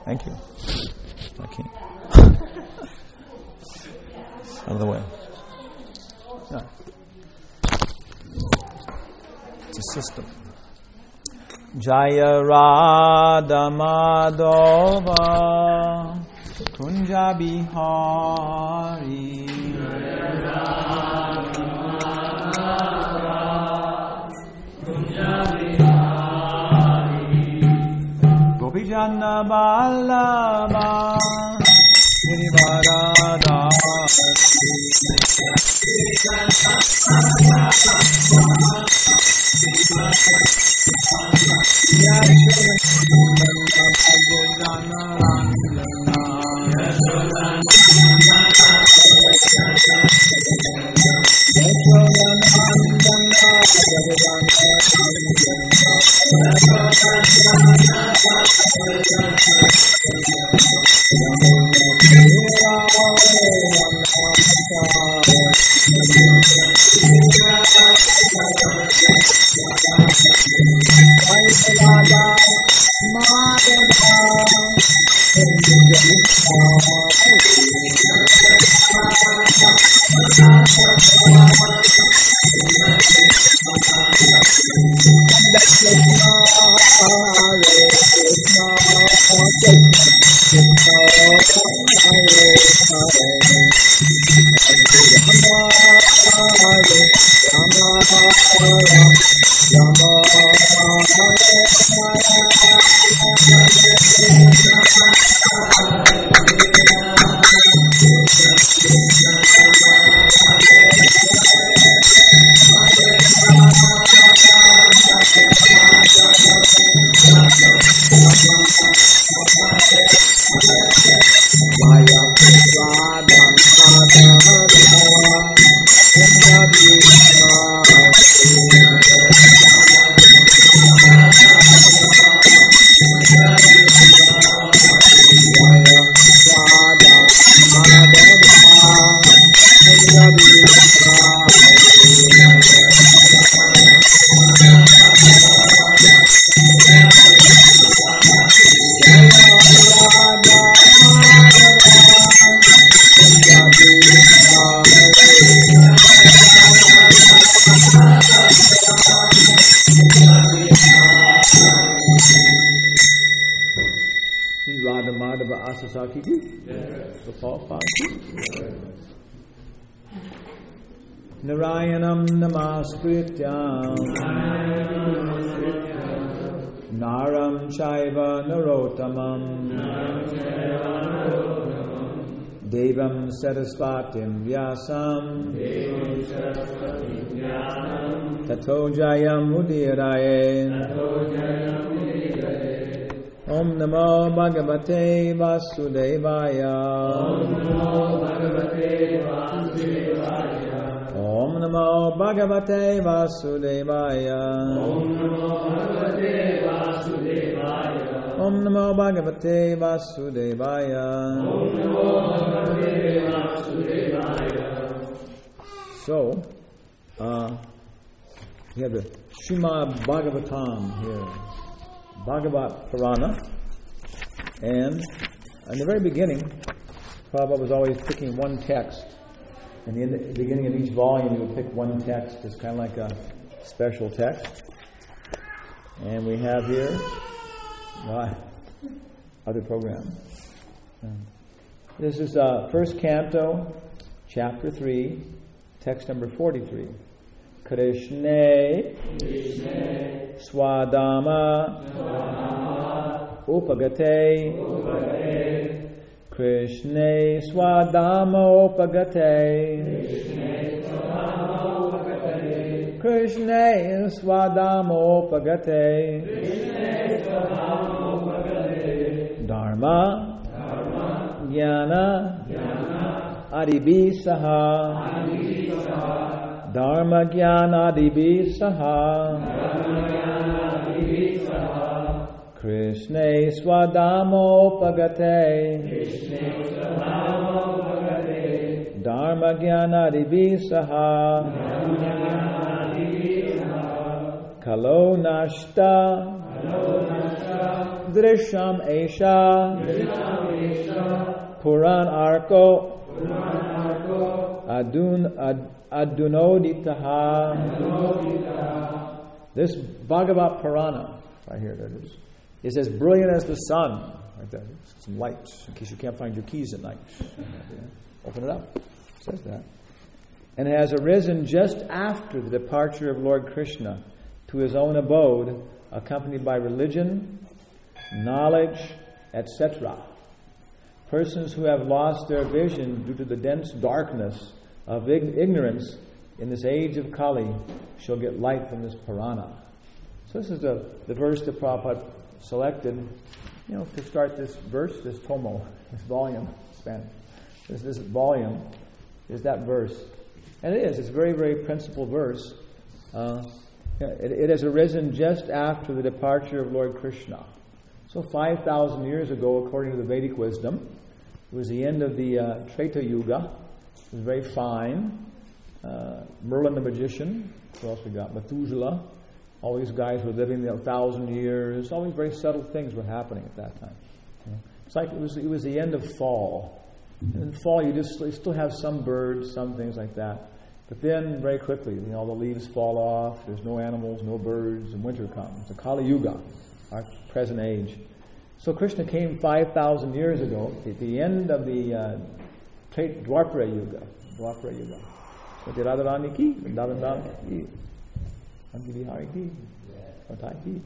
Thank you. Okay. Out of the way. No. It's a system. Jaya Radha Madhava Kunja Bihari Jaya Radha Madhava Kunja Bihari Gopijana Ballabha Girivaradha Saki ji? Narayanam namaskrityam Naram chaiva narottamam Devam sarasvatim vyasam Tato jayam udiraye Om Namo Bhagavate Vasudevaya Om Namo Bhagavate Vasudevaya Om Namo Bhagavate Vasudevaya So, we have the Srimad Bhagavatam here. Bhagavat Purana, and in the very beginning, Prabhupada was always picking one text, and in the beginning of each volume he would pick one text as kind of like a special text. And we have here other program. This is first canto, chapter 3, text number 43. Krishna Swadama Upagate Krishna Swadama Upagate Krishna Swadama Upagate Dharma Jnana Adibhisaha Dharma Jnana Adibhisaha Krishna Swadamopagate Dharma Jnana Adibhisaha Kalo Nashta Drisham Esha Puran Arko Adunoditaha. This Bhagavat Purana, right here, there it is as brilliant as the sun. Like that. Some lights, in case you can't find your keys at night. Open it up. It says that. And it has arisen just after the departure of Lord Krishna to his own abode, accompanied by religion, knowledge, etc. Persons who have lost their vision due to the dense darkness of ignorance in this age of Kali shall get light from this Purana. So this is the verse that Prabhupada selected, to start this verse, this tomo, this volume, Spanish. This volume is that verse. And it is. It's a very, very principled verse. It has arisen just after the departure of Lord Krishna. So 5,000 years ago, according to the Vedic wisdom, it was the end of the Treta Yuga. It was very fine. Merlin the magician. What else we got? Methuselah. All these guys were living 1,000 years. All these very subtle things were happening at that time. It's like it was the end of fall. In fall, you still have some birds, some things like that. But then, very quickly, the leaves fall off. There's no animals, no birds, and winter comes. The Kali Yuga, our present age. So Krishna came 5,000 years ago at the end of the Dwapara Yuga. So the Radharani ki, Vrindavan ki, Bihari ki, Patai ki.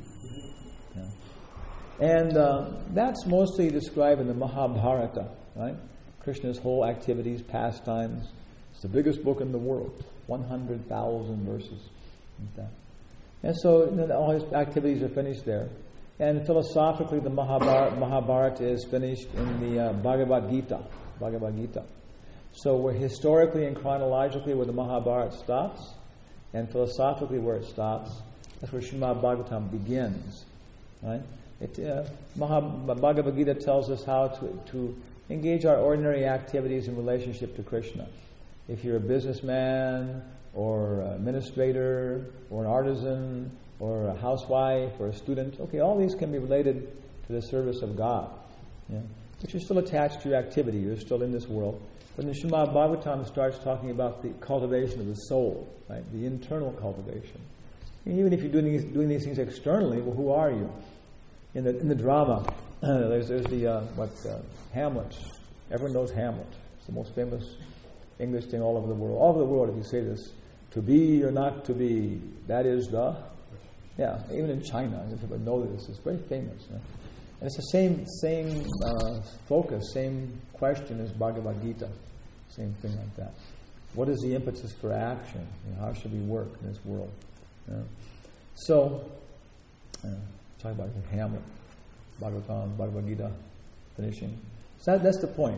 And that's mostly described in the Mahabharata, right? Krishna's whole activities, pastimes. It's the biggest book in the world, 100,000 verses. Like that. And so all his activities are finished there. And philosophically, the Mahabharata is finished in the Bhagavad Gita. So we're historically and chronologically where the Mahabharata stops, and philosophically where it stops, that's where Srimad Bhagavatam begins. Right? Bhagavad Gita tells us how to engage our ordinary activities in relationship to Krishna. If you're a businessman, or an administrator, or an artisan, or a housewife, or a student, all these can be related to the service of God. Yeah? But you're still attached to your activity. You're still in this world. But the Srimad Bhagavatam starts talking about the cultivation of the soul, right? The internal cultivation. And even if you're doing these things externally, well, who are you? In the drama, there's the Hamlet. Everyone knows Hamlet. It's the most famous English thing all over the world. All over the world, if you say this, to be or not to be, that is the... Yeah, even in China, people know this. It's very famous. You know? And it's the same focus, same question as Bhagavad Gita. Same thing like that. What is the impetus for action? How should we work in this world? So, talk about Hamlet, Bhagavatam, Bhagavad Gita, finishing. So that's the point.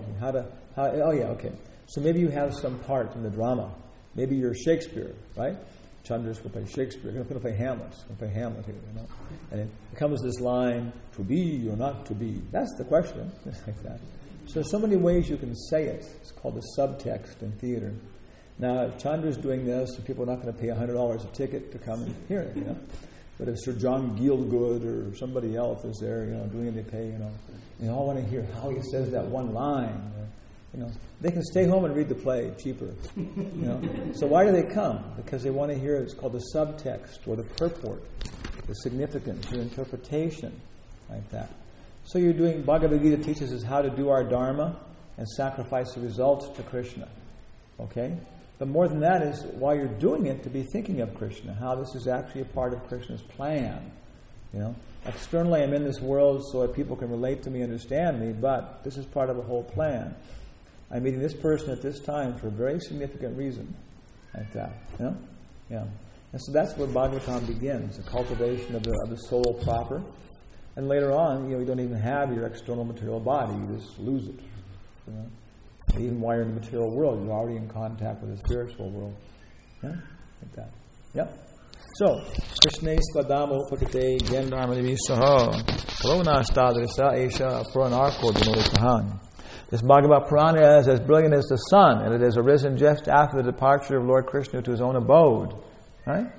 So maybe you have some part in the drama. Maybe you're Shakespeare, right? Chandra's going to play Shakespeare. You're going to play Hamlet. He's going to play Hamlet here, you know. And it comes this line, to be or not to be. That's the question. Just like that. So there's so many ways you can say it. It's called the subtext in theater. Now, if Chandra's doing this, people are not going to pay $100 a ticket to come and hear it, you know. But if Sir John Gielgud or somebody else is there, you know, doing it, they pay, you know. And they all want to hear how he says that one line. You know, they can stay home and read the play cheaper. You know, so why do they come? Because they want to hear. It's called the subtext or the purport, the significance, the interpretation, like that. So you're doing. Bhagavad Gita teaches us how to do our dharma and sacrifice the results to Krishna. Okay, but more than that is while you're doing it to be thinking of Krishna, how this is actually a part of Krishna's plan. You know, externally I'm in this world so that people can relate to me, understand me, but this is part of a whole plan. I'm meeting this person at this time for a very significant reason, like that. You know? Yeah. And so that's where Bhagavatam begins, the cultivation of the soul proper. And later on, you know, you don't even have your external material body; you just lose it. You know? And even while you're in the material world, you're already in contact with the spiritual world. Yeah, like that. Yep. So, Krishna Spadamo Upakate Gendharmanivi Saho Kalona Stadrisa Esha Puranarko Dinolikahan. This Bhagavad Purana is as brilliant as the sun, and it has arisen just after the departure of Lord Krishna to his own abode. Right?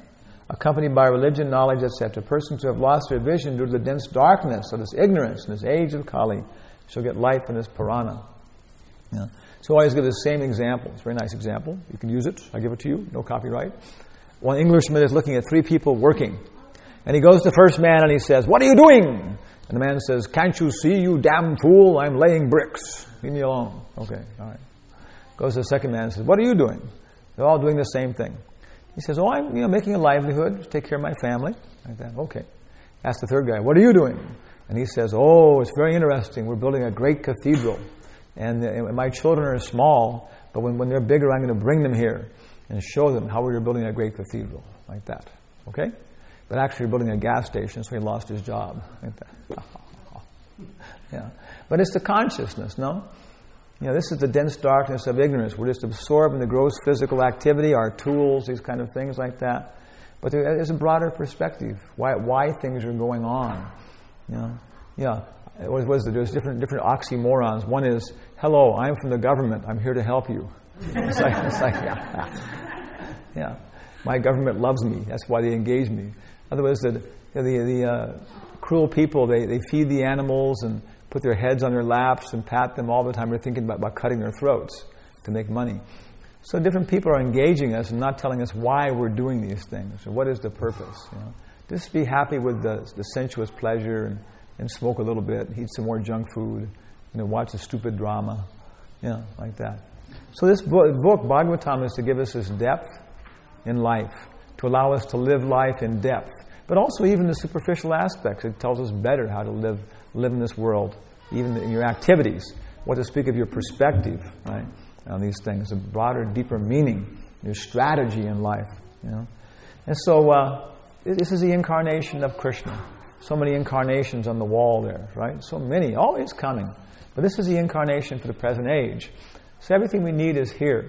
accompanied by religion, knowledge, etc. Persons who have lost their vision due to the dense darkness of this ignorance in this age of Kali shall get light from this Purana. Yeah. So I always give the same example. It's a very nice example. You can use it. I give it to you. No copyright. One Englishman is looking at three people working. And he goes to the first man and he says, "What are you doing?" And the man says, "Can't you see, you damn fool? I'm laying bricks. Leave me alone." Okay, all right. Goes to the second man and says, "What are you doing?" They're all doing the same thing. He says, "Oh, I'm making a livelihood, take care of my family." Like that. Okay. Ask the third guy, "What are you doing?" And he says, "Oh, it's very interesting. We're building a great cathedral. And my children are small, but when they're bigger, I'm going to bring them here and show them how we're building a great cathedral." Like that. Okay? But actually, we're building a gas station, so he lost his job. Like that. Yeah. But it's the consciousness, no? This is the dense darkness of ignorance. We're just absorbed in the gross physical activity, our tools, these kind of things like that. But there's a broader perspective, why things are going on. What is it? There's different oxymorons. One is, "Hello, I'm from the government. I'm here to help you." It's like yeah. My government loves me. That's why they engage me. Otherwise, the cruel people, they feed the animals and put their heads on their laps and pat them all the time. They're thinking about cutting their throats to make money. So different people are engaging us and not telling us why we're doing these things or what is the purpose. Just be happy with the sensuous pleasure and smoke a little bit, eat some more junk food, watch a stupid drama, like that. So this book, Bhagavatam, is to give us this depth in life, to allow us to live life in depth, but also even the superficial aspects. It tells us better how to live in this world, even in your activities, what to speak of your perspective, right, on these things, a broader, deeper meaning, your strategy in life, And so this is the incarnation of Krishna. So many incarnations on the wall there, right? So many, always coming. But this is the incarnation for the present age. So everything we need is here.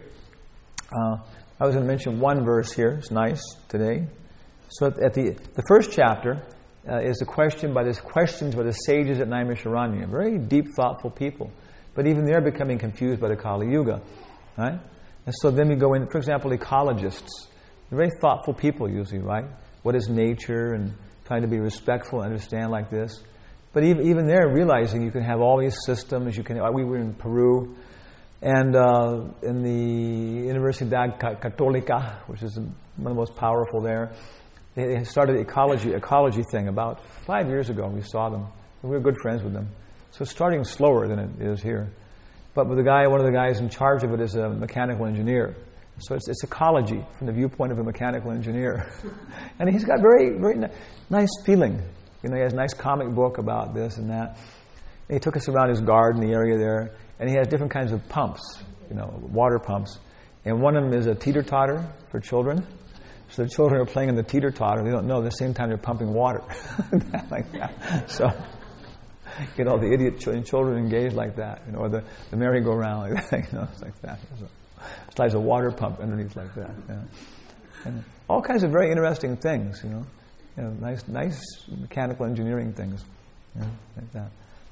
I was going to mention one verse here. It's nice today. So at the first chapter is questions by the sages at Naimisharanya. Very deep, thoughtful people. But even they're becoming confused by the Kali Yuga. Right? And so then we go in, for example, ecologists. They're very thoughtful people usually, right? What is nature, and trying to be respectful and understand like this. But even they're realizing you can have all these systems. We were in Peru, and in the Universidad Católica, which is one of the most powerful there, they started an ecology thing about 5 years ago. We saw them. We were good friends with them. So it's starting slower than it is here. But one of the guys in charge of it is a mechanical engineer. So it's ecology from the viewpoint of a mechanical engineer. And he's got very, very nice feeling. He has a nice comic book about this and that. And he took us around his garden, the area there, and he has different kinds of pumps, water pumps. And one of them is a teeter-totter for children. So the children are playing in the teeter-totter. They don't know at the same time they're pumping water. Like that. So get all the idiot children engaged like that, or the merry-go-round like that, it's like that. So, it's like a water pump underneath like that. And all kinds of very interesting things, nice mechanical engineering things, like that.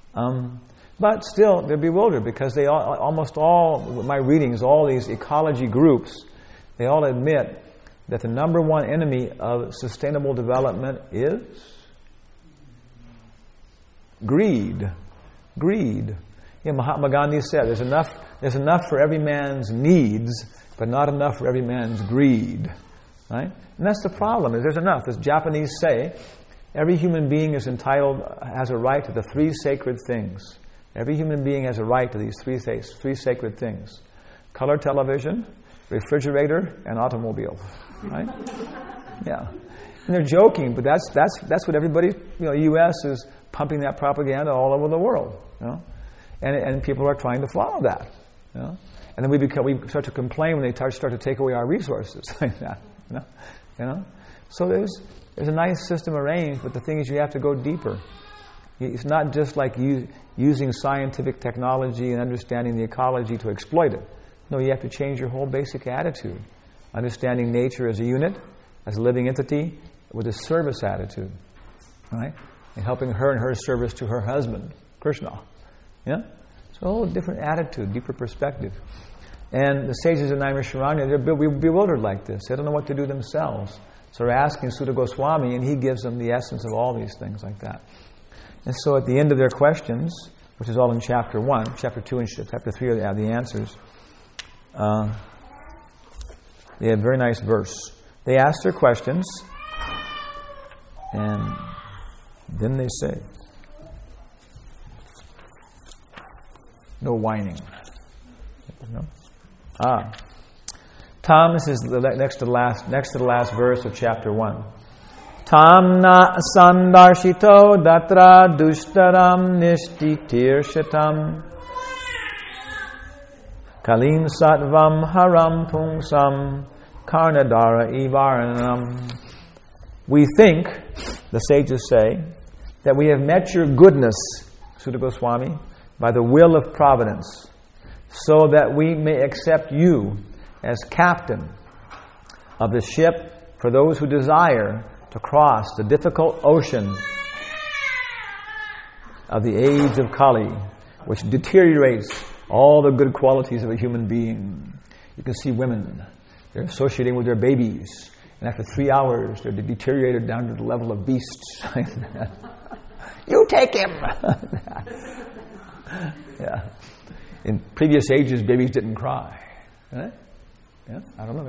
But still, they're bewildered because almost all my readings, all these ecology groups, they all admit that the number one enemy of sustainable development is greed. Greed. Mahatma Gandhi said, there's enough for every man's needs, but not enough for every man's greed. Right? And that's the problem, is there's enough. As Japanese say, every human being has a right to the three sacred things. Every human being has a right to these three sacred things. Color television, refrigerator, and automobile. Right? Yeah. And they're joking, but that's what everybody, U.S. is pumping that propaganda all over the world. And people are trying to follow that. And then we start to complain when they start to take away our resources like that. So there's a nice system arranged, but the thing is you have to go deeper. It's not just like using scientific technology and understanding the ecology to exploit it. No, you have to change your whole basic attitude. Understanding nature as a unit, as a living entity, with a service attitude. Right? And helping her in her service to her husband, Krishna. Yeah? So a whole different attitude, deeper perspective. And the sages of Naimisharanya, they're bewildered like this. They don't know what to do themselves. So they're asking Suta Goswami, and he gives them the essence of all these things like that. And so at the end of their questions, which is all in chapter 1, chapter 2 and chapter 3 are the answers, they have a very nice verse. They ask their questions, and then they say, no whining. No? Tam, this is the next to the last verse of chapter 1. Tam na sandarshito datra dushtaram nishtitir Kalim sattvam haram pungsam karnadara ivaranam. We think, the sages say, that we have met your goodness, Suta Goswami, by the will of providence, so that we may accept you as captain of the ship for those who desire to cross the difficult ocean of the age of Kali, which deteriorates all the good qualities of a human being. You can see women, they're associating with their babies, and after 3 hours, they're deteriorated down to the level of beasts. You take him! Yeah. In previous ages, babies didn't cry. Right? Yeah? I don't know.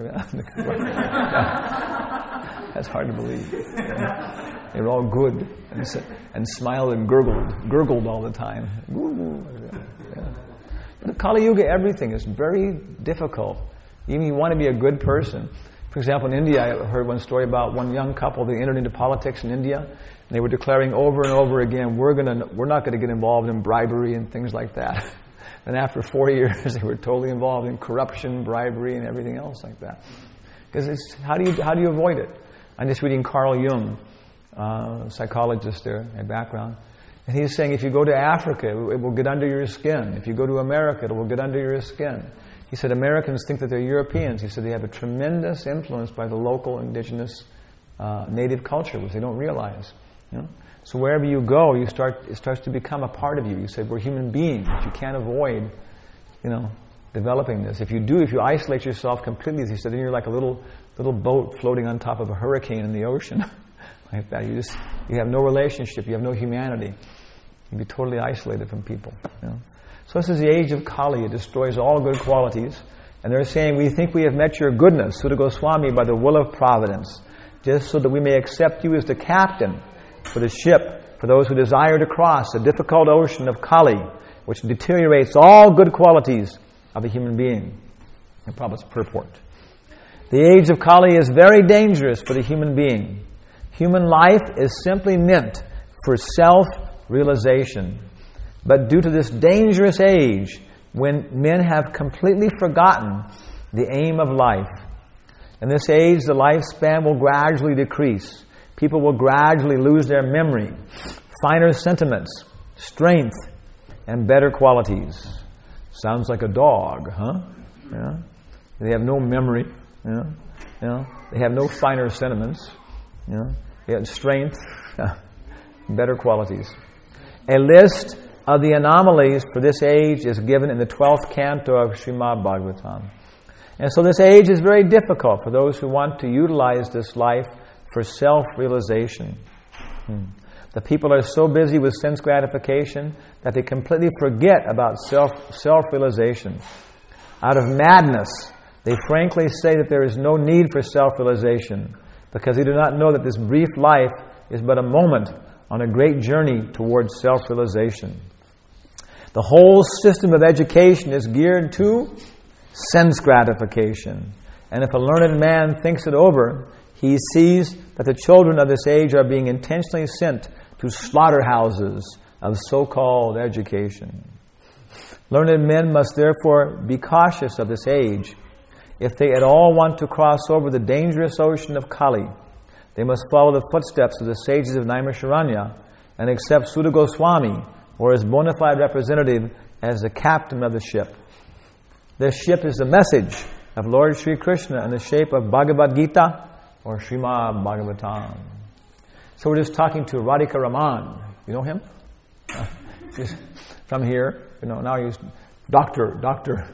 That's hard to believe. Yeah. They were all good and smiled and gurgled all the time. Yeah. In Kali Yuga, everything is very difficult. Even if you want to be a good person. For example, in India, I heard one story about one young couple. They entered into politics in India, and they were declaring over and over again, we're not going to get involved in bribery and things like that. And after 4 years, they were totally involved in corruption, bribery, and everything else like that. Because how do you avoid it? I'm just reading Carl Jung, psychologist there, my background. And he's saying if you go to Africa, it will get under your skin. If you go to America, it will get under your skin. He said Americans think that they're Europeans. He said they have a tremendous influence by the local indigenous native culture, which they don't realize. You know? So wherever you go, it starts to become a part of you. You say, we're human beings. You can't avoid, developing this. If you isolate yourself completely, as he said, then you're like a little boat floating on top of a hurricane in the ocean. Like that. You have no relationship. You have no humanity. You'd be totally isolated from people. You know? So this is the age of Kali. It destroys all good qualities. And they're saying, we think we have met your goodness, Suta Goswami, by the will of providence, just so that we may accept you as the captain for the ship, for those who desire to cross the difficult ocean of Kali, which deteriorates all good qualities of a human being. And Prabhupada's purport. The age of Kali is very dangerous for the human being. Human life is simply meant for self-realization. But due to this dangerous age, when men have completely forgotten the aim of life, in this age the lifespan will gradually decrease. People will gradually lose their memory, finer sentiments, strength, and better qualities. Sounds like a dog, huh? Yeah. They have no memory. They have no finer sentiments. They have strength, better qualities. A list of the anomalies for this age is given in the 12th canto of Srimad Bhagavatam. And so this age is very difficult for those who want to utilize this life for self-realization. The people are so busy with sense gratification that they completely forget about self-realization. Out of madness, they frankly say that there is no need for self-realization because they do not know that this brief life is but a moment on a great journey towards self-realization. The whole system of education is geared to sense gratification. And if a learned man thinks it over, he sees that the children of this age are being intentionally sent to slaughterhouses of so-called education. Learned men must therefore be cautious of this age. If they at all want to cross over the dangerous ocean of Kali, they must follow the footsteps of the sages of Naimisharanya and accept Suta Goswami or his bona fide representative as the captain of the ship. This ship is the message of Lord Sri Krishna in the shape of Bhagavad Gita or Srimad Bhagavatam. So we're just talking to Radhika Raman. You know him? Just from here. Now he's Dr.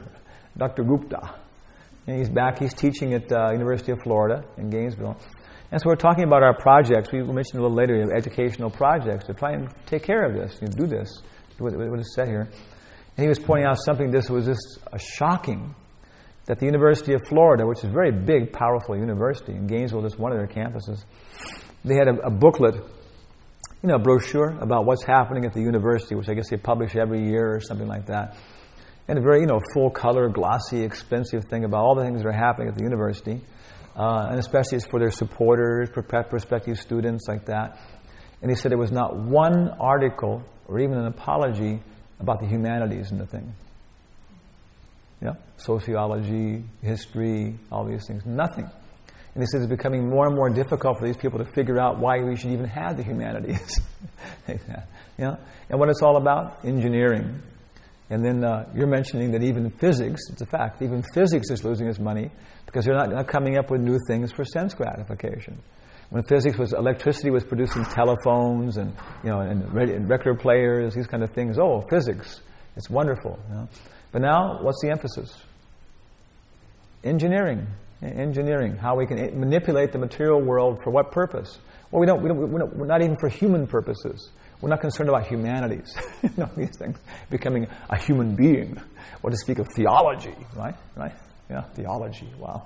Gupta. And he's back. He's teaching at University of Florida in Gainesville. And so we're talking about our projects. We mentioned a little later, we have educational projects to try and take care of this, do this, what is said here. And he was pointing out something, this was just shocking, that the University of Florida, which is a very big, powerful university, in Gainesville, is one of their campuses, they had a booklet, a brochure about what's happening at the university, which I guess they publish every year or something like that. And a very, full-color, glossy, expensive thing about all the things that are happening at the university. And especially it's for their supporters, prospective students, like that. And he said there was not one article or even an apology about the humanities in the thing. Sociology, history, all these things. Nothing. And he says it's becoming more and more difficult for these people to figure out why we should even have the humanities. And what it's all about? Engineering. And then you're mentioning that even physics, it's a fact, even physics is losing its money because they're not coming up with new things for sense gratification. When electricity was producing telephones and record players, these kind of things. Oh, physics, it's wonderful. But now, what's the emphasis? Engineering. How we can manipulate the material world for what purpose? Well, we're not even for human purposes. We're not concerned about humanities. These things, becoming a human being, or to speak of theology, right? Yeah, theology. Wow.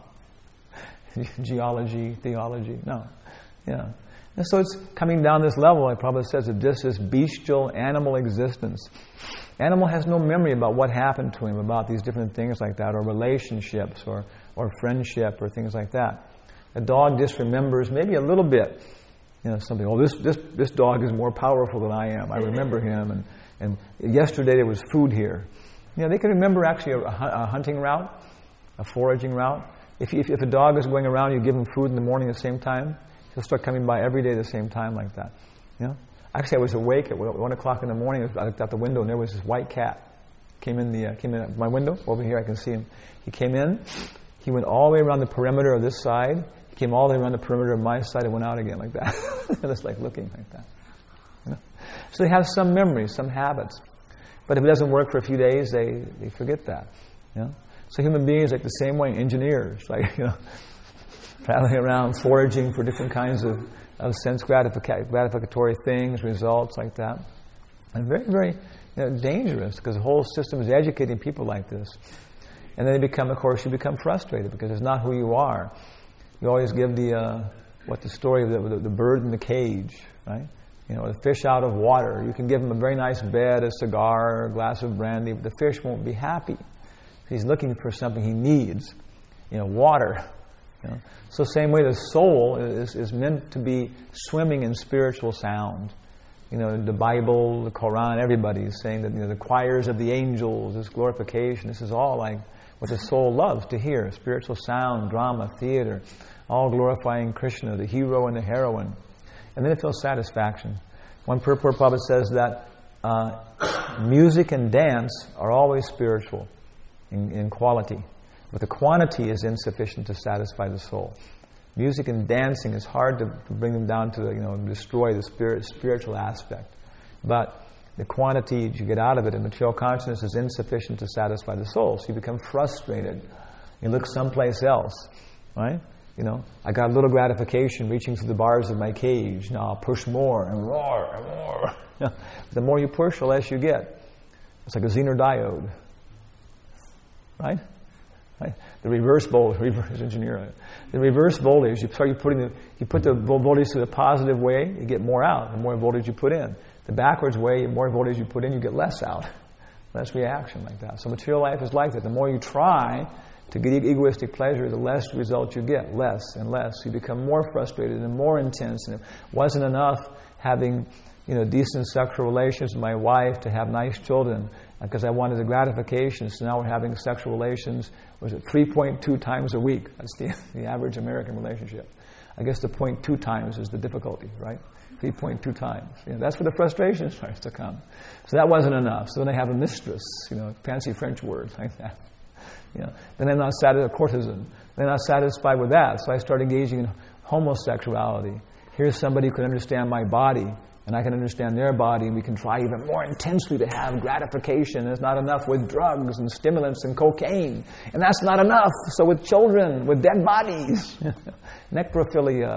Geology, theology. No. Yeah. And so it's coming down this level, like Prabhupada says, that this is bestial animal existence. Animal has no memory about what happened to him, about these different things like that, or relationships, or friendship, or things like that. A dog just remembers maybe a little bit, something. Oh, this dog is more powerful than I am. I remember him, and yesterday there was food here. They can remember actually a hunting route, a foraging route. If a dog is going around, you give him food in the morning at the same time, he'll start coming by every day at the same time like that. Actually, I was awake at 1 o'clock in the morning. I looked out the window, and there was this white cat. Came in at my window over here. I can see him. He came in. He went all the way around the perimeter of this side. He came all the way around the perimeter of my side and went out again like that. Just like looking like that. So they have some memories, some habits. But if it doesn't work for a few days, they forget that. So human beings, like the same way, engineers, traveling around, foraging for different kinds of sense gratificatory things, results like that. And very, very dangerous, because the whole system is educating people like this. And then you become frustrated because it's not who you are. You always give the story of the bird in the cage, right? The fish out of water. You can give him a very nice bed, a cigar, a glass of brandy, but the fish won't be happy. He's looking for something he needs, water. So same way the soul is meant to be swimming in spiritual sound. The Bible, the Quran, everybody is saying that the choirs of the angels, this glorification, this is all like what the soul loves to hear. Spiritual sound, drama, theater, all glorifying Krishna, the hero and the heroine. And then it feels satisfaction. One Prabhupada says that music and dance are always spiritual in quality, but the quantity is insufficient to satisfy the soul. Music and dancing is hard to bring them down to destroy the spiritual aspect, but the quantity you get out of it in material consciousness is insufficient to satisfy the soul. So you become frustrated. You look someplace else, right? I got a little gratification reaching through the bars of my cage. Now I'll push more and more and more. The more you push, the less you get. It's like a Zener diode, right? The reverse engineer. The reverse voltage, you put the voltage to the positive way, you get more out. The more voltage you put in. The backwards way, the more voltage you put in, you get less out. Less reaction like that. So material life is like that. The more you try to get egoistic pleasure, the less results you get. Less and less. You become more frustrated and more intense. And it wasn't enough having decent sexual relations with my wife to have nice children because I wanted the gratification. So now we're having sexual relations, 3.2 times a week. That's the average American relationship. I guess the 0.2 times is the difficulty, right? 3.2 times. That's where the frustration starts to come. So that wasn't enough. So then I have a mistress, fancy French word like that. Then I'm not satisfied, a courtesan. Then I'm not satisfied with that. So I start engaging in homosexuality. Here's somebody who can understand my body, and I can understand their body, and we can try even more intensely to have gratification. It's not enough with drugs and stimulants and cocaine. And that's not enough. So with children, with dead bodies. Necrophilia,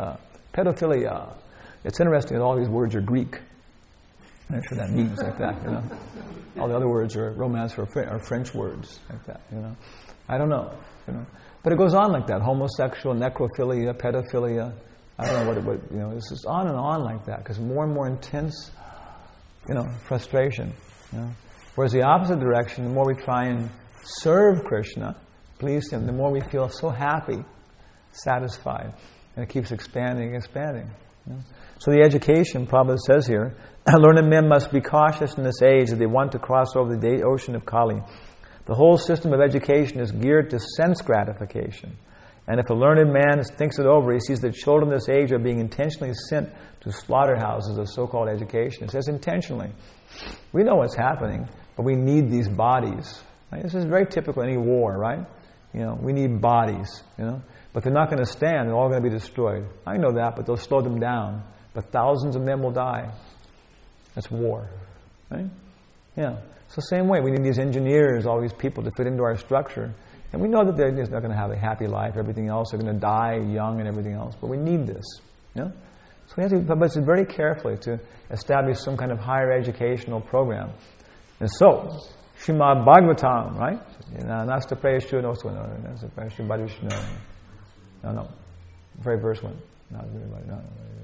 Pedophilia. It's interesting that all these words are Greek. I'm not sure what that means like that, you know. All the other words are Romance or French words like that, you know. I don't know, you know. But it goes on like that. Homosexual, necrophilia, pedophilia. I don't know what you know, this is on and on like that because more and more intense, you know, frustration, you know. Whereas the opposite direction, the more we try and serve Krishna, please Him, the more we feel so happy, satisfied, and it keeps expanding and expanding. You know? So the education, Prabhupada says here, learned men must be cautious in this age if they want to cross over the ocean of Kali. The whole system of education is geared to sense gratification. And if a learned man thinks it over, he sees that children of this age are being intentionally sent to slaughterhouses of so-called education. It says intentionally. We know what's happening, but we need these bodies. Right? This is very typical in any war, right? You know, we need bodies, you know. But they're not going to stand. They're all going to be destroyed. I know that, but they'll slow them down. But thousands of them will die. That's war, right? Yeah. So same way, we need these engineers, all these people to fit into our structure. And we know that they're just not going to have a happy life, everything else. They're going to die young and everything else. But we need this, you know? So we have to listen very carefully to establish some kind of higher educational program. And so, Srimad Bhagavatam, right? Nasta Prayashu no Swana, Nasta Prayashu Badishno. No. Very verse one. Not everybody, no.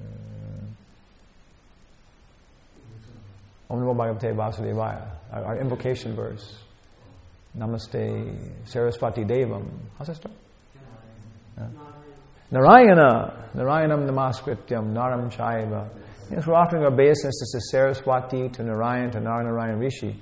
Om Namo Bhagavate Vasudevaya. Our invocation verse. Namaste Saraswati Devam. How's that start? Narayana. Narayanam Namaskrityam Naram Chaiva. Yes, we're offering our obeisances to Saraswati, to Narayan, to Narayan Rishi.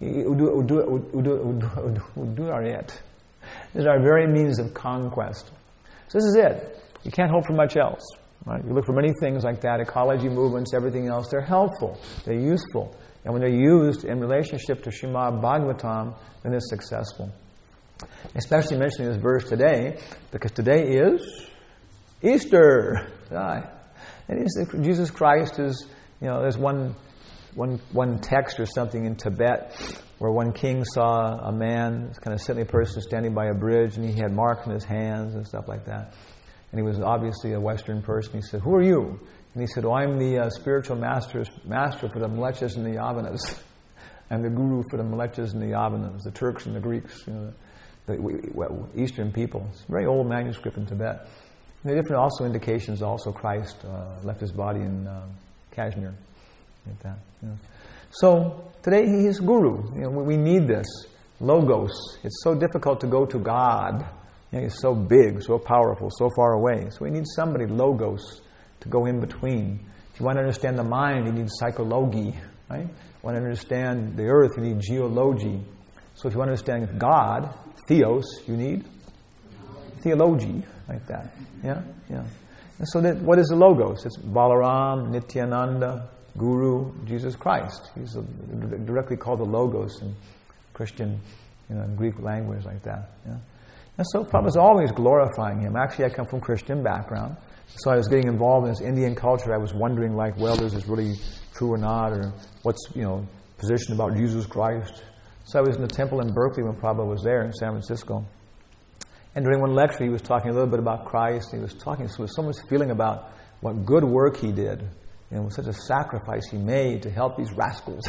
Udurayat. This is our very means of conquest. So this is it. You can't hope for much else. Right? You look for many things like that, ecology movements, everything else. They're helpful. They're useful. And when they're used in relationship to Srimad Bhagavatam, then it's successful. Especially mentioning this verse today, because today is Easter. And Jesus Christ is, you know, there's one text or something in Tibet where one king saw a man, this kind of saintly person standing by a bridge, and he had marks on his hands and stuff like that. And he was obviously a Western person. He said, "Who are you?" And he said, "Oh, I'm the spiritual master for the Mlechas and the Yavanas. I'm the guru for the Mlechas and the Yavanas, the Turks and the Greeks, you know, the Eastern people." It's a very old manuscript in Tibet. And there are different also indications. Also, Christ left his body in Kashmir, like that. You know. So today he is guru. You know, we need this logos. It's so difficult to go to God. You know, he's so big, so powerful, so far away. So we need somebody, logos, to go in between. If you want to understand the mind, you need psychology, right? If you want to understand the earth, you need geology. So if you want to understand God, theos, you need theology, like that. Yeah. And so what is the logos? It's Balaram, Nityananda, Guru, Jesus Christ. He's directly called the logos in Christian, you know, in Greek language like that. Yeah. And so Prabhupada's always glorifying him. Actually, I come from Christian background. So I was getting involved in this Indian culture. I was wondering, like, well, is this really true or not? Or what's, you know, position about Jesus Christ? So I was in the temple in Berkeley when Prabhupada was there in San Francisco. And during one lecture, he was talking a little bit about Christ. He was talking with so much feeling about what good work he did. You know, such a sacrifice he made to help these rascals.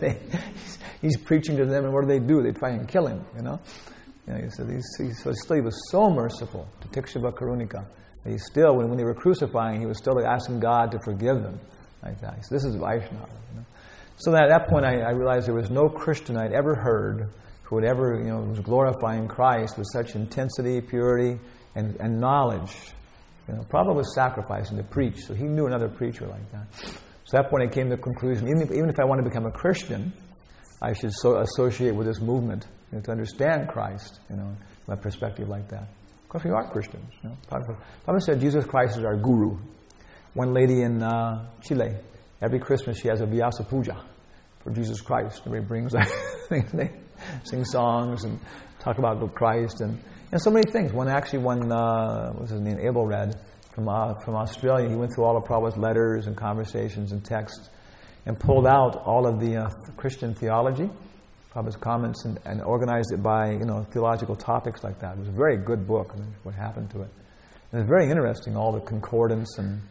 He's preaching to them, and what do? They try and kill him, you know. You know, he said he was so merciful to Tikshiva Karunika. He still, when they were crucifying, he was still asking God to forgive them, like that. So this is Vaishnava. You know? So at that point, I realized there was no Christian I'd ever heard who would ever, you know, was glorifying Christ with such intensity, purity, and knowledge. You know, Prabhupada was sacrificing to preach, so he knew another preacher like that. So at that point, I came to the conclusion: even if I want to become a Christian, I should associate with this movement, you know, to understand Christ. You know, from a perspective like that. Of course, we are Christians. You know? Prabhupada said Jesus Christ is our guru. One lady in Chile, every Christmas she has a Vyasa Puja for Jesus Christ. Everybody brings they sing songs and talk about Christ and so many things. What's his name? Abelred from Australia. He went through all of Prabhupada's letters and conversations and texts and pulled out all of the Christian theology, Prabhupada's comments, and organized it by, you know, theological topics like that. It was a very good book. I mean, what happened to it? And it's very interesting, all the concordance and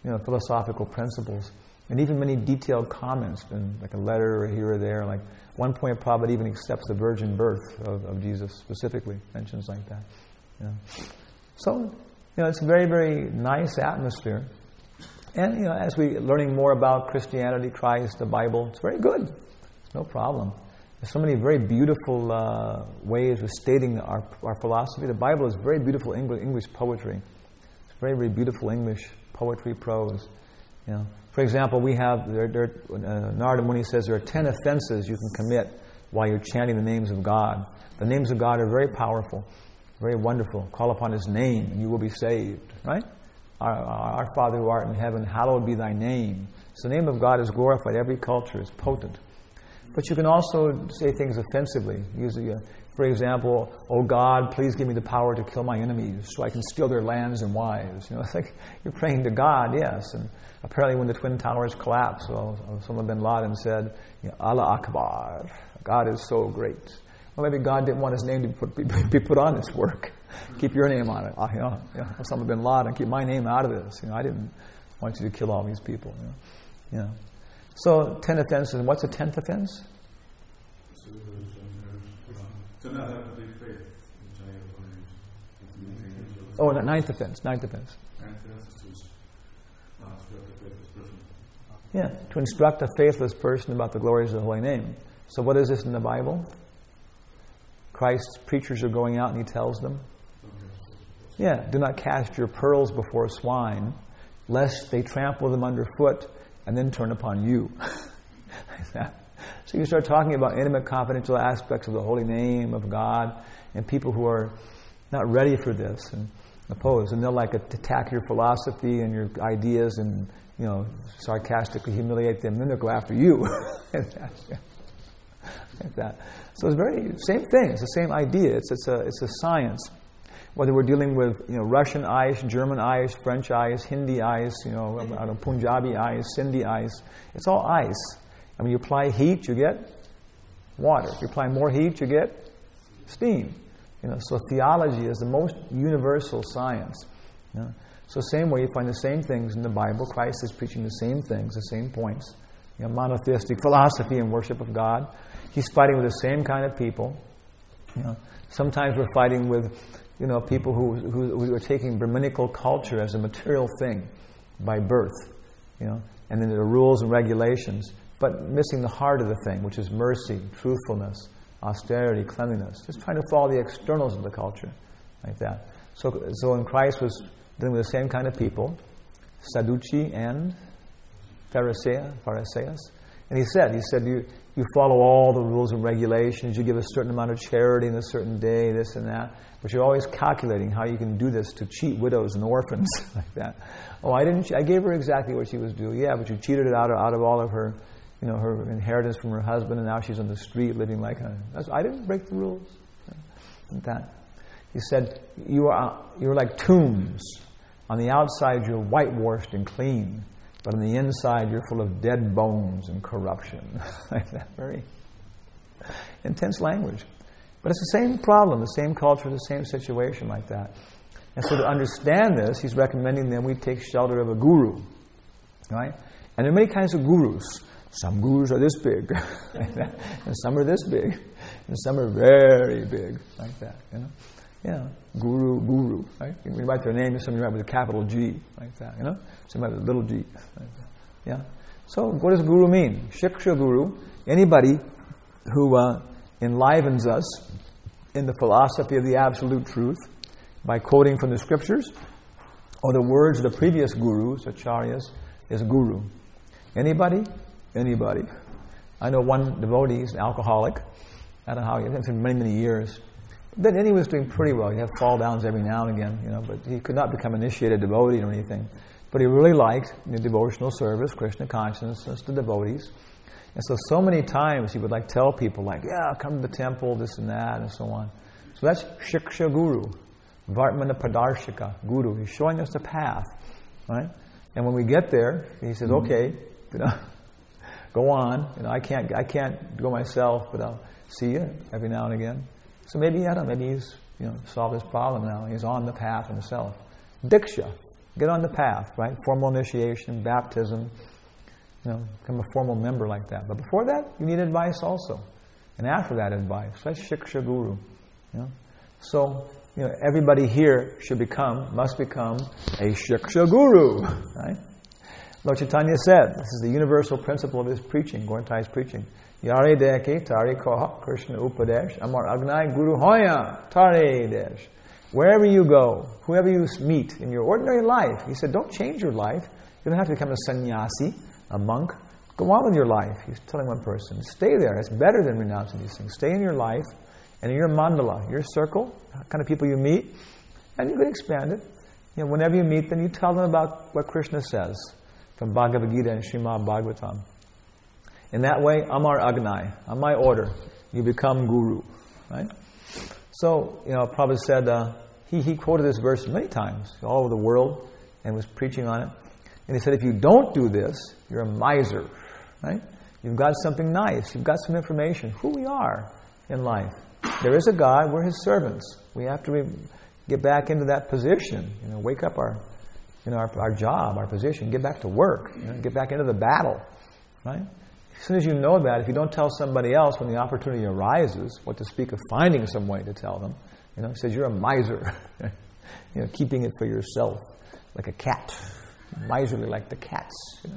philosophical principles, and even many detailed comments, and like a letter or here or there. Like one point, Prabhupada even accepts the virgin birth of Jesus specifically, mentions like that. So, it's a very, very nice atmosphere. And, as we're learning more about Christianity, Christ, the Bible, it's very good. No problem. There's so many very beautiful ways of stating our philosophy. The Bible is very beautiful English poetry. It's very, very beautiful English poetry, prose. For example, we have, Narada Muni says there are 10 offenses you can commit while you're chanting the names of God. The names of God are very powerful, very wonderful. Call upon His name and you will be saved, right? Our Father who art in heaven, hallowed be thy name. So the name of God is glorified. Every culture is potent. But you can also say things offensively. For example, oh God, please give me the power to kill my enemies so I can steal their lands and wives. It's like you're praying to God, yes. And apparently when the Twin Towers collapsed, Osama bin Laden said, Allah Akbar, God is so great. Well, maybe God didn't want His name to be put on this work. Keep your name on it. Osama bin Laden, keep my name out of this. I didn't want you to kill all these people. So 10 offenses. And what's the 10th offense? To not have a big faith. Oh, ninth offense. Yeah, to instruct a faithless person about the glories of the holy name. So what is this in the Bible? Christ's preachers are going out and He tells them, do not cast your pearls before swine, lest they trample them underfoot and then turn upon you. Like that. So you start talking about intimate, confidential aspects of the holy name of God, and people who are not ready for this and oppose, and they'll attack your philosophy and your ideas and sarcastically humiliate them, and then they'll go after you. Like that. So it's very same thing. It's the same idea. It's a science. Whether we're dealing with Russian ice, German ice, French ice, Hindi ice, Punjabi ice, Sindhi ice, it's all ice. And when you apply heat, you get water. If you apply more heat, you get steam. So theology is the most universal science. So same way you find the same things in the Bible. Christ is preaching the same things, the same points. Monotheistic philosophy and worship of God. He's fighting with the same kind of people. Sometimes we're fighting with people who are taking Brahminical culture as a material thing by birth. And then there are rules and regulations, but missing the heart of the thing, which is mercy, truthfulness, austerity, cleanliness. Just trying to follow the externals of the culture, like that. So when Christ was dealing with the same kind of people, Sadducee and Pharisees, and he said, you follow all the rules and regulations, you give a certain amount of charity in a certain day, this and that, but you're always calculating how you can do this to cheat widows and orphans, like that. Oh, I gave her exactly what she was due. Yeah, but you cheated it out of all of her, her inheritance from her husband, and now she's on the street living like I didn't break the rules. Like that. He said, you're like tombs. On the outside, you're whitewashed and clean, but on the inside, you're full of dead bones and corruption. Like that. Very intense language. But it's the same problem, the same culture, the same situation like that. And so to understand this, he's recommending that we take shelter of a guru. Right? And there are many kinds of gurus. Some gurus are this big, and some are this big, and some are very big, like that. Guru, right? You write their name, some you write with a capital G, like that. Some write with a little G, like that. Yeah. So what does guru mean? Shiksha guru, anybody who enlivens us in the philosophy of the absolute truth by quoting from the scriptures or the words of the previous gurus, acharyas, is guru. Anybody? Anybody. I know one devotee, he's an alcoholic. I don't know how, it's been many, many years. But then he was doing pretty well. He had fall downs every now and again, but he could not become initiated devotee or anything. But he really liked devotional service, Krishna consciousness, the devotees. And so many times he would tell people come to the temple, this and that, and so on. So that's Shiksha Guru, Vartmana Pradarshika Guru. He's showing us the path, right? And when we get there, he says, okay, go on. I can't go myself, but I'll see you every now and again. So maybe he's solved his problem now. He's on the path himself. Diksha. Get on the path, right? Formal initiation, baptism, become a formal member like that. But before that, you need advice also. And after that advice, that's Shiksha Guru. So, everybody here must become a Shiksha Guru, right? Lord Chaitanya said, this is the universal principle of his preaching, Gaurantai's preaching. Yare deke tari koha Krishna upadesh amar agnai guru hoya tare desh. Wherever you go, whoever you meet in your ordinary life, he said, don't change your life. You don't have to become a sannyasi, a monk. Go on with your life. He's telling one person, stay there. It's better than renouncing these things. Stay in your life and in your mandala, your circle, the kind of people you meet, and you can expand it. Whenever you meet them, you tell them about what Krishna says from Bhagavad Gita and Srimad Bhagavatam. In that way, Amar Agnai, on my order, you become guru, right? So, Prabhupada said, he quoted this verse many times, all over the world, and was preaching on it. And he said, if you don't do this, you're a miser, right? You've got something nice, you've got some information, who we are in life. There is a God, we're His servants. We have to get back into that position, wake up our job, our position, get back to work, get back into the battle, right? As soon as you know that, if you don't tell somebody else when the opportunity arises, what to speak of finding some way to tell them, he says you're a miser, keeping it for yourself, like a cat, miserly like the cats,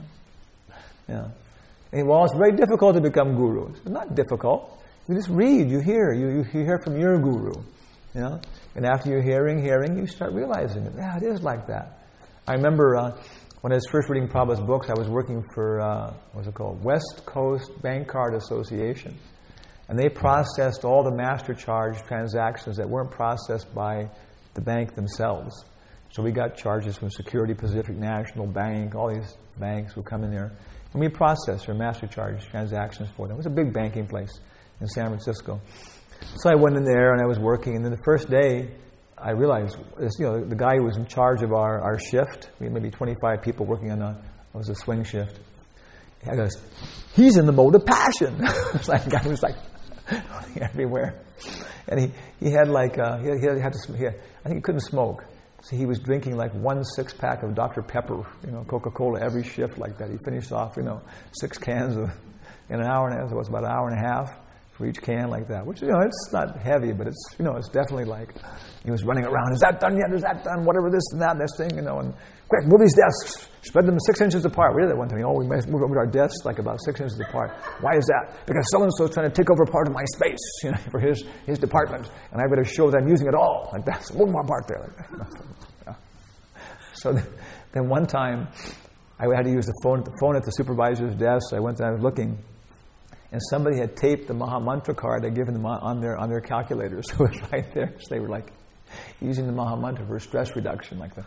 And it's very difficult to become guru. It's not difficult. You just read, you hear, you hear from your guru, And after you're hearing, you start realizing it. Yeah, it is like that. I remember when I was first reading Prabhupada's books, I was working for, West Coast Bank Card Association. And they processed all the master charge transactions that weren't processed by the bank themselves. So we got charges from Security Pacific National Bank, all these banks would come in there. And we processed their master charge transactions for them. It was a big banking place in San Francisco. So I went in there and I was working, and then the first day I realized, the guy who was in charge of our shift, we had maybe 25 people working on it was a swing shift. I goes, he's in the mode of passion. It's like the guy was like everywhere, and he had like I think he couldn't smoke, so he was drinking like 1 6-pack of Dr. Pepper, Coca-Cola every shift like that. He finished off 6 cans in an hour and a half. So it was about an hour and a half for each can like that, which it's not heavy, but it's it's definitely like he was running around. Is that done yet? Is that done? Whatever this and that thing, and quick, move these desks, spread them 6 inches apart. We did that one time. We moved over our desks like about 6 inches apart. Why is that? Because so and so is trying to take over part of my space, for his department, and I've got to show that I'm using it all like that. So move more apart there. Like that. So then one time, I had to use the phone at the supervisor's desk. So I went there, I was looking. And somebody had taped the Maha Mantra card I'd given them on their calculators. So it was right there. So they were like using the Maha Mantra for stress reduction, like the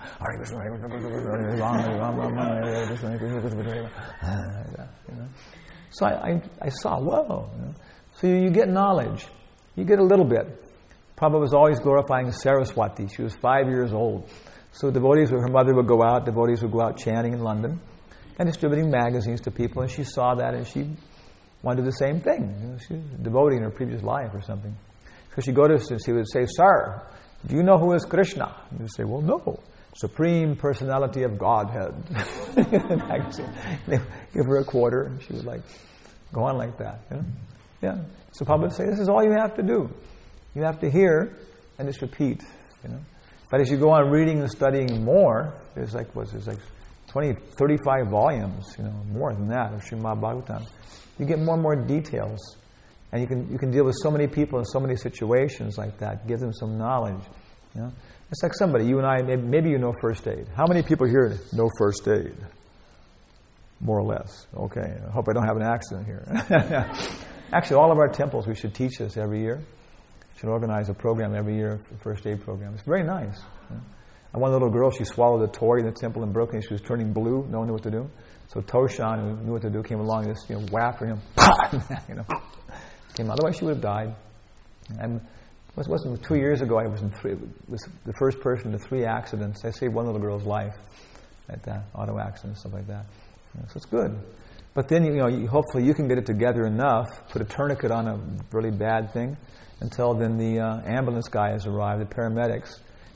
So I saw, whoa. So you get knowledge. You get a little bit. Prabhupada was always glorifying Saraswati. She was 5 years old. So her mother would go out, devotees would go out chanting in London and distributing magazines to people, and she saw that and she wanted to do the same thing. She was devoting in her previous life or something. So she would say, sir, do you know who is Krishna? And you would say, well, no. Supreme Personality of Godhead. They give her a quarter and she would go on like that. Yeah. So Prabhupada would say, this is all you have to do. You have to hear and just repeat. But as you go on reading and studying more, there's 20, 35 volumes, more than that of Srimad Bhagavatam. You get more and more details, and you can deal with so many people in so many situations like that. Give them some knowledge. It's like somebody, you and I, maybe you know first aid. How many people here know first aid? More or less. Okay. I hope I don't have an accident here. Actually, all of our temples, we should teach this every year. We should organize a program every year, a first aid program. It's very nice. And one little girl, she swallowed a toy in the temple and broke it. She was turning blue. No one knew what to do. So Toshan, who knew what to do, came along and just whacked her. Came out. Otherwise, she would have died. And it wasn't 2 years ago. I was the first person to 3 accidents. I saved one little girl's life at that auto accident, stuff like that. So it's good. But then hopefully you can get it together enough, put a tourniquet on a really bad thing, until then the ambulance guys arrive, the paramedics,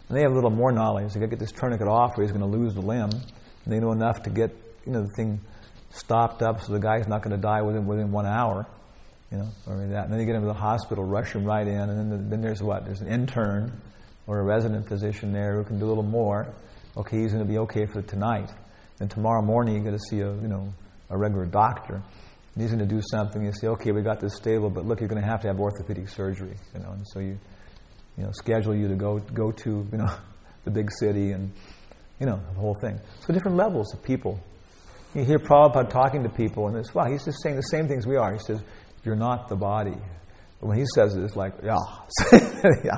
And they have a little more knowledge. They got to get this tourniquet off or he's going to lose the limb. And they know enough to get, the thing stopped up so the guy's not going to die within 1 hour, or that. And then you get him to the hospital, rush him right in, and then there's what? There's an intern or a resident physician there who can do a little more. Okay, he's going to be okay for tonight. And tomorrow morning you got to see a regular doctor. And he's going to do something. You say, okay, we got this stable, but look, you're going to have orthopedic surgery, And so you schedule you to go to the big city and the whole thing. So different levels of people. You hear Prabhupada talking to people, and it's, wow, he's just saying the same things we are. He says, you're not the body. But when he says it, it's like, yeah. Yeah.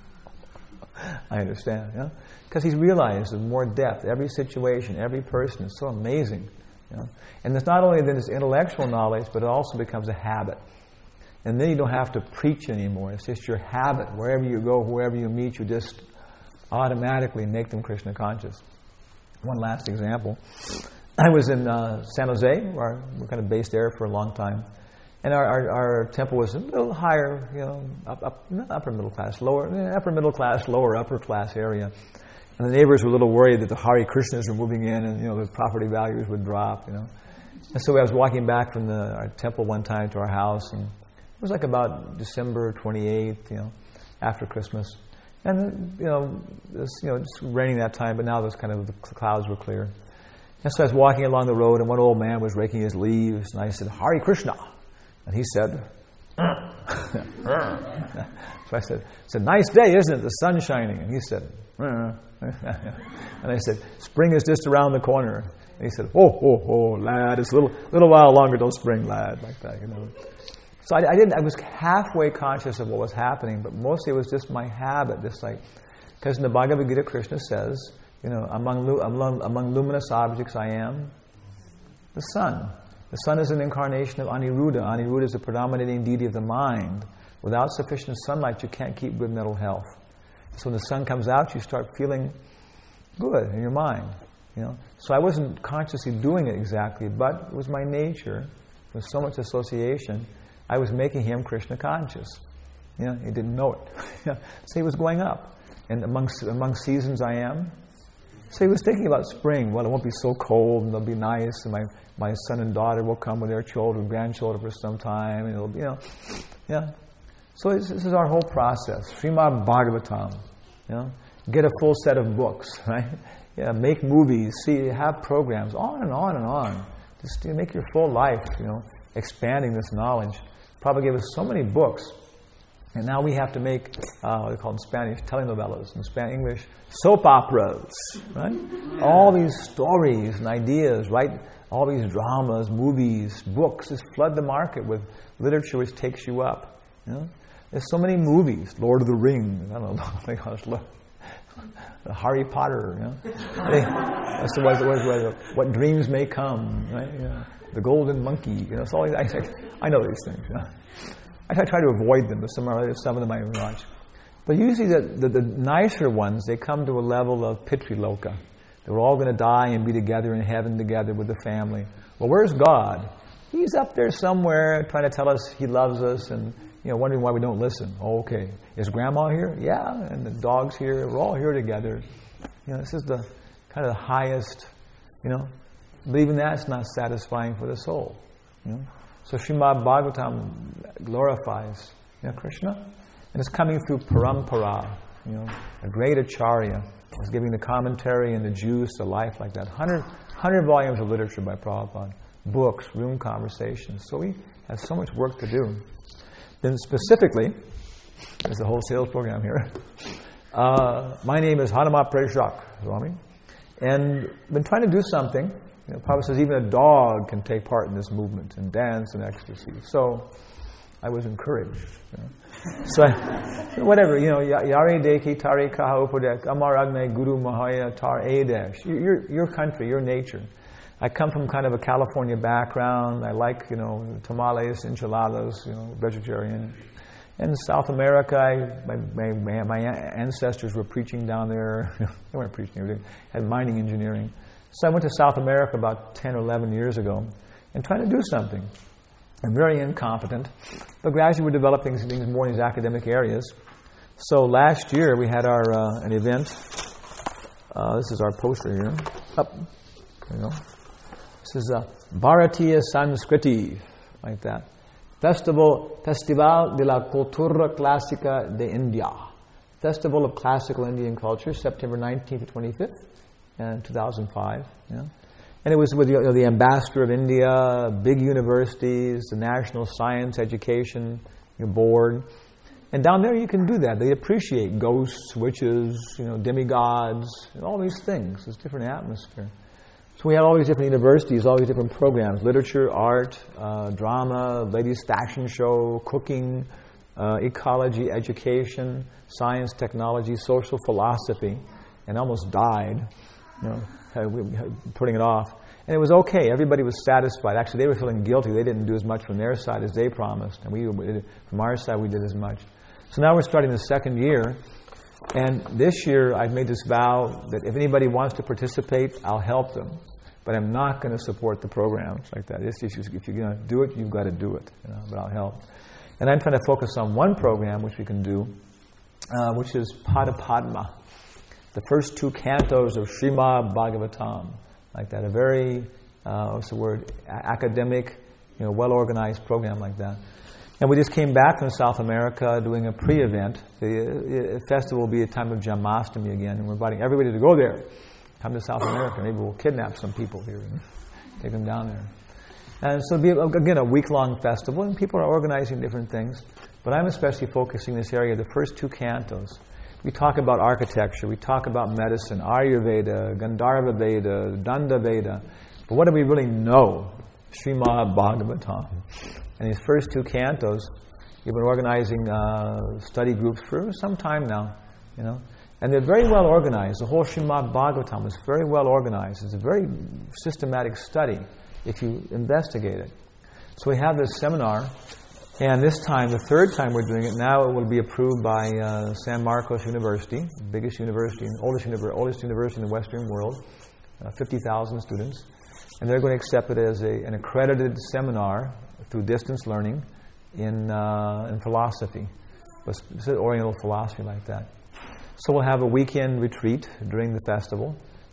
I understand, because he's realized there's more depth. Every situation, every person is so amazing. And it's not only then this intellectual knowledge, but it also becomes a habit. And then you don't have to preach anymore. It's just your habit. Wherever you go, whoever you meet, you just automatically make them Krishna conscious. One last example. I was in San Jose, where we're kind of based there for a long time. And our temple was a little higher, not upper middle class, lower upper class area. And the neighbors were a little worried that the Hare Krishnas were moving in and, the property values would drop, And so I was walking back from our temple one time to our house, and it was like about December 28th, after Christmas. And, it's raining that time, but now the clouds were clear. And so I was walking along the road, and one old man was raking his leaves, and I said, Hare Krishna. And he said, so I said, it's a nice day, isn't it? The sun's shining. And he said, and I said, spring is just around the corner. And he said, oh, lad, it's a little while longer till spring, lad, like that, So I was halfway conscious of what was happening, but mostly it was just my habit, because in the Bhagavad Gita, Krishna says, among luminous objects I am the sun. The sun is an incarnation of Aniruddha. Aniruddha is the predominating deity of the mind. Without sufficient sunlight, you can't keep good mental health. So when the sun comes out, you start feeling good in your mind. So I wasn't consciously doing it exactly, but it was my nature. With so much association, I was making him Krishna conscious. He didn't know it. So he was going up. And among seasons I am. So he was thinking about spring. Well, it won't be so cold, and it'll be nice, and my son and daughter will come with their children, grandchildren for some time, and it'll be, So this is our whole process. Srimad Bhagavatam. Get a full set of books, right? Make movies, have programs, on and on and on. Just make your full life, expanding this knowledge. Prabhupada gave us so many books. And now we have to make, what they call in Spanish, telenovelas, in English, soap operas, right? All these stories and ideas, right? All these dramas, movies, books, just flood the market with literature which takes you up. There's so many movies, Lord of the Rings, I don't know, oh my gosh, Harry Potter, That's what dreams may come, right? The Golden Monkey, so I know these things, I try to avoid them, but some of them I watch. But usually the nicer ones, they come to a level of Pitriloka. We're all going to die and be together in heaven together with the family. Well, where's God? He's up there somewhere trying to tell us He loves us and wondering why we don't listen. Oh, okay. Is Grandma here? Yeah. And the dog's here. We're all here together. This is the kind of the highest, But even that's not satisfying for the soul. So Srimad Bhagavatam glorifies Krishna, and it's coming through parampara. A great acharya is giving the commentary and the juice to life like that. 100 volumes of literature by Prabhupada, books, room conversations. So we have so much work to do. Then specifically, there's a whole sales program here. My name is Hanumat Preshak Swami, and I've been trying to do something. Prabhupada says even a dog can take part in this movement and dance and ecstasy. So I was encouraged. So whatever, Yare Deki Tare Kaha Upodek Amar Agne Guru Mahaya Tar Adesh. Your country, your nature. I come from kind of a California background. I like, tamales, enchiladas, vegetarian. In South America, my ancestors were preaching down there. They weren't preaching, they had mining engineering. So I went to South America about 10 or 11 years ago and trying to do something. I'm very incompetent, but gradually we're developing things more in these academic areas. So last year we had our an event. This is our poster here. Up. There you go. This is Bharatiya Sanskriti, like that. Festival de la Cultura Clásica de India. Festival of Classical Indian Culture, September 19th to 25th, in 2005. Yeah. And it was with the ambassador of India, big universities, the National Science Education Board. And down there you can do that. They appreciate ghosts, witches, demigods, and all these things. It's a different atmosphere. So we had all these different universities, all these different programs: literature, art, drama, ladies' fashion show, cooking, ecology, education, science, technology, social philosophy, and almost died, putting it off. And it was okay. Everybody was satisfied. Actually, they were feeling guilty. They didn't do as much from their side as they promised, and from our side we did as much. So now we're starting the second year. And this year, I've made this vow that if anybody wants to participate, I'll help them. But I'm not going to support the programs like that. If you're going to do it, you've got to do it. But I'll help. And I'm trying to focus on one program which we can do, which is Pada Padma, the first 2 cantos of Srimad Bhagavatam, like that. A very, academic, well-organized program like that. And we just came back from South America doing a pre-event. The festival will be a time of Janmashtami again, and we're inviting everybody to go there. Come to South America. Maybe we'll kidnap some people here and take them down there. And so it'll be, again, a week-long festival, and people are organizing different things. But I'm especially focusing this area, the first 2 cantos. We talk about architecture, we talk about medicine, Ayurveda, Gandharva Veda, Danda Veda. But what do we really know? Srimad Bhagavatam. And these first 2 cantos, we've been organizing study groups for some time now, And they're very well organized. The whole Srimad Bhagavatam is very well organized. It's a very systematic study if you investigate it. So we have this seminar, and this time, the 3rd time we're doing it, now it will be approved by San Marcos University, the biggest university, oldest university in the Western world, 50,000 students. And they're going to accept it as an accredited seminar through distance learning in philosophy, Oriental philosophy like that. So we'll have a weekend retreat during the festival,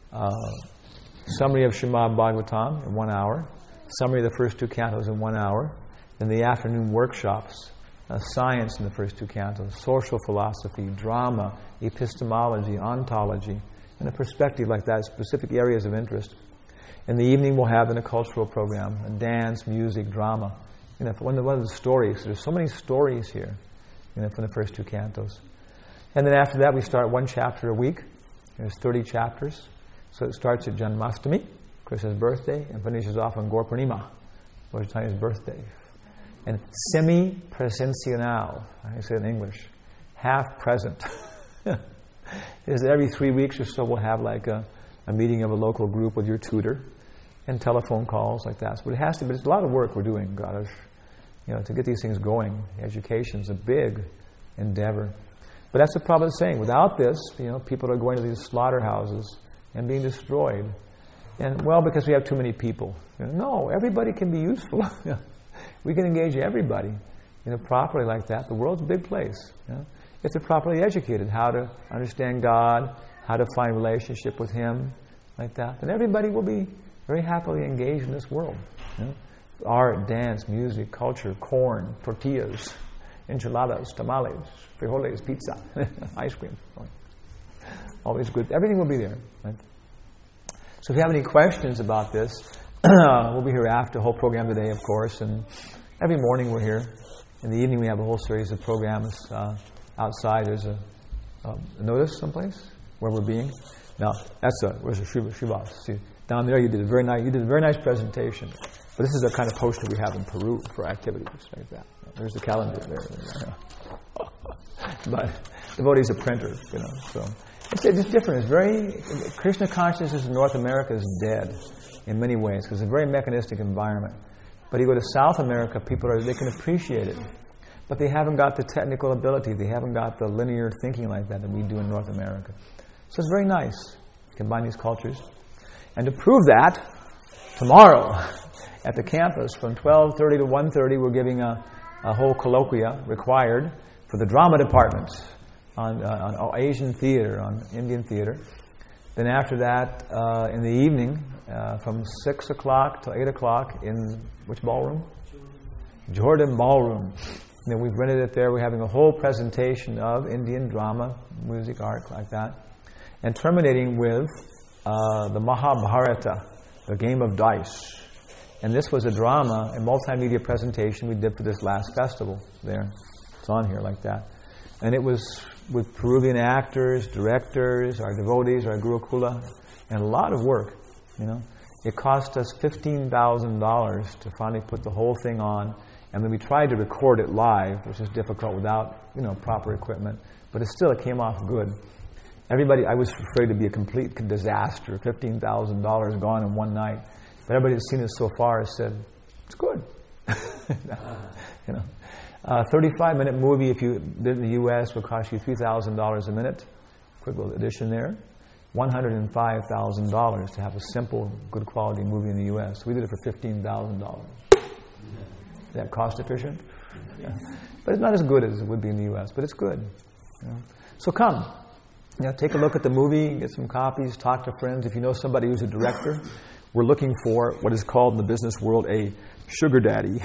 summary of Srimad Bhagavatam in 1 hour, summary of the first 2 cantos in 1 hour, and the afternoon workshops, science in the first 2 cantos, social philosophy, drama, epistemology, ontology, and a perspective like that, specific areas of interest. In the evening we'll have a cultural program, a dance, music, drama. One of the stories, there's so many stories here, from the first 2 cantos. And then after that we start 1 chapter a week. There's 30 chapters. So it starts at Janmashtami, Krishna's birthday, and finishes off on Gaur Purnima, Lord Chaitanya's birthday. And semi-presencial, I say it in English, half present. Is every 3 weeks or so we'll have like a meeting of a local group with your tutor, and telephone calls like that. So it has to, but it's a lot of work we're doing, Goddess. To get these things going. Education's a big endeavor. But that's what Prabhupada is saying. Without this, people are going to these slaughterhouses and being destroyed. And, because we have too many people. No, everybody can be useful. We can engage everybody, properly like that. The world's a big place. If they're properly educated, how to understand God, how to find relationship with Him, like that, then everybody will be very happily engaged in this world. Art, dance, music, culture, corn, tortillas, enchiladas, tamales, frijoles, pizza, ice cream. Always good. Everything will be there. Right? So if you have any questions about this, we'll be here after the whole program today, of course, and every morning we're here. In the evening we have a whole series of programs outside. There's a notice someplace where we're being. Now, where's the Srivas? See, down there you did a very nice presentation. But this is the kind of poster we have in Peru for activities like that. There's the calendar there. But devotee's a printer, so it's different. It's very Krishna consciousness in North America is dead in many ways because it's a very mechanistic environment. But you go to South America, they can appreciate it, but they haven't got the technical ability. They haven't got the linear thinking like that we do in North America. So it's very nice to combine these cultures. And to prove that, tomorrow at the campus from 12:30 to 1:30 we're giving a whole colloquia required for the drama departments. on Asian theater, on Indian theater. Then after that, in the evening, from 6 o'clock till 8 o'clock in which ballroom? Jordan Ballroom. Then we've rented it there. We're having a whole presentation of Indian drama, music, art, like that. And terminating with the Mahabharata, the game of dice. And this was a drama, a multimedia presentation we did for this last festival there. It's on here like that. And it was with Peruvian actors, directors, our devotees, our Gurukula, and a lot of work, you know. It cost us $15,000 to finally put the whole thing on. And then we tried to record it live, which is difficult without, you know, proper equipment. But it came off good. Everybody, I was afraid to be a complete disaster, $15,000 gone in one night. But everybody that's seen it so far has said, it's good. You know, 35-minute movie, if you did in the U.S., would cost you $3,000 a minute. Quick little addition there. $105,000 to have a simple, good quality movie in the U.S. We did it for $15,000. Is that cost efficient? Yeah. But it's not as good as it would be in the U.S., but it's good. You know? So come. You know, take a look at the movie, get some copies, talk to friends. If you know somebody who's a director, we're looking for what is called in the business world a sugar daddy.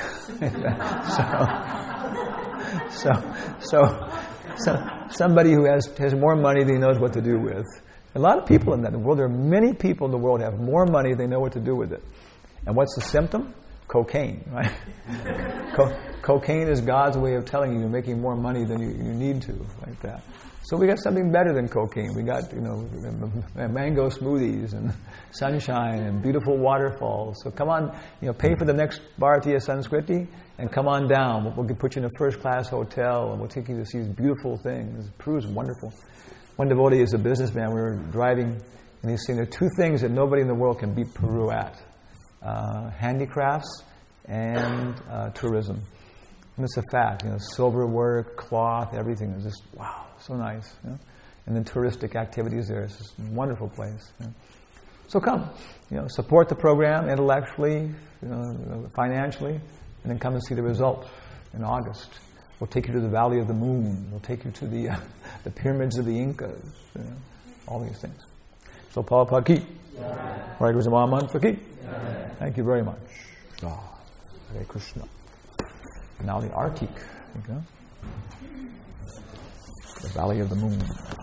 so somebody who has more money than he knows what to do with. A lot of people in that world. There are many people in the world who have more money than they know what to do with it. And what's the symptom? Cocaine, right? Cocaine is God's way of telling you you're making more money than you need to, like that. So we got something better than cocaine. We got, you know, mango smoothies and sunshine and beautiful waterfalls. So come on, you know, pay for the next Bharatiya Sanskriti and come on down. We'll put you in a first-class hotel and we'll take you to see these beautiful things. Peru's wonderful. One devotee is a businessman. We were driving and he's saying there are two things that nobody in the world can beat Peru at. Handicrafts and tourism. And it's a fact, you know, silverware, cloth, everything is just, wow, so nice. You know? And then touristic activities there. It's just a wonderful place. You know? So come, you know, support the program intellectually, you know, financially, and then come and see the result in August. We'll take you to the Valley of the Moon. We'll take you to the pyramids of the Incas. You know, all these things. So Prabhupada ki. Hare Krishna Mahamantra ki. Thank you very much. Oh, Hare Krishna. Now the Arctic. The Valley of the Moon.